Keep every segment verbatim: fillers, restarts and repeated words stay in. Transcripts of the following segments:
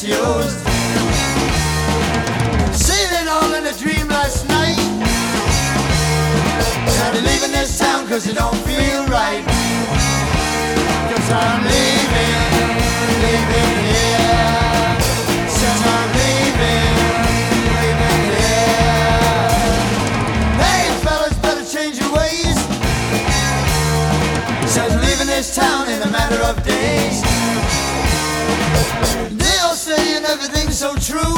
misused. Seen it all in a dream last night. Started leaving this town cause it don't feel right. Cause I'm leaving, leaving here. Says I'm leaving, leaving here. Hey fellas, better change your ways. Says leaving this town in a matter of days. They all saying everything's so true.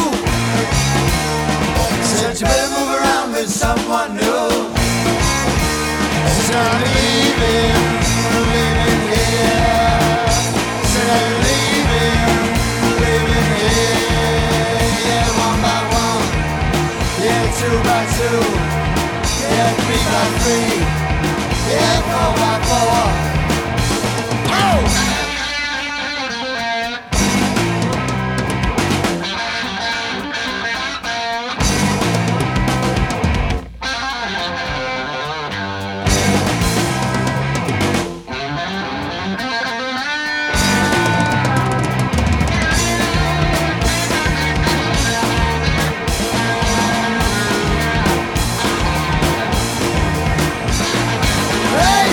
Said you better move around with someone new. Said I'm leaving, leaving here. Said I'm leaving, leaving here. Yeah, one by one. Yeah, two by two. Yeah, three by three. Yeah, four by four. Oh!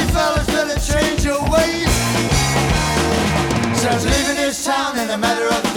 Leaving this town in a matter of